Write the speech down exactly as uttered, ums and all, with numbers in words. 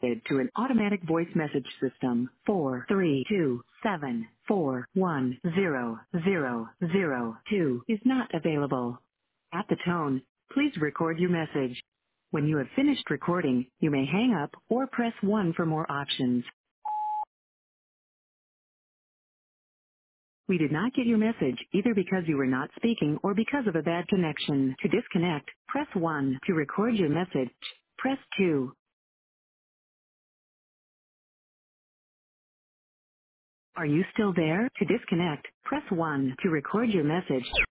to an automatic voice message system. Four three two seven four one zero zero zero two is not available. At the tone, please record your message. When you have finished recording, you may hang up or press one for more options. We did not get your message either because you were not speaking or because of a bad connection. To disconnect, press one. To record your message, press two. Are you still there? To disconnect, press one. To record your message,